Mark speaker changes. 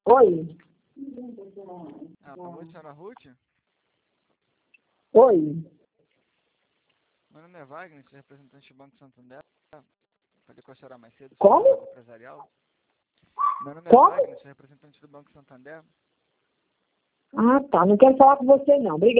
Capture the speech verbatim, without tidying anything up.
Speaker 1: Oi.
Speaker 2: Ah, boa noite, senhora Ruth.
Speaker 1: Oi.
Speaker 2: Meu nome é Wagner, sou representante do Banco Santander. Falei com a senhora mais cedo sobre
Speaker 1: Como?
Speaker 2: o banco empresarial. Meu nome é
Speaker 1: Como?
Speaker 2: Wagner, sou representante do Banco Santander.
Speaker 1: Ah, tá. Não quero falar com você, não. Obrigada.